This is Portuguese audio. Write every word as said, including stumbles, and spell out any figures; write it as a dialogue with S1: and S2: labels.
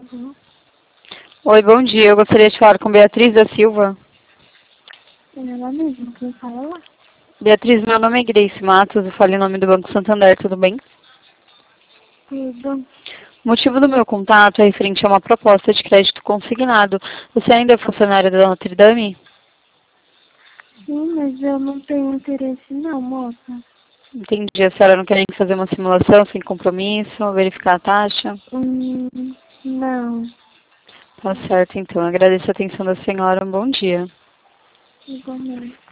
S1: Uhum.
S2: Oi, bom dia. Eu gostaria de falar com Beatriz da Silva.
S1: É ela mesmo, quem fala?
S2: Beatriz, meu nome é Grace Matos, eu falo em nome do Banco Santander, tudo bem?
S1: Tudo.
S2: O motivo do meu contato é referente a uma proposta de crédito consignado. Você ainda é funcionária da Notre Dame?
S1: Sim, mas eu não tenho interesse não, moça.
S2: Entendi. A senhora não quer nem fazer uma simulação sem compromisso, verificar a taxa?
S1: Hum, não.
S2: Tá certo, então. Agradeço a atenção da senhora. Um bom dia.
S1: Igualmente.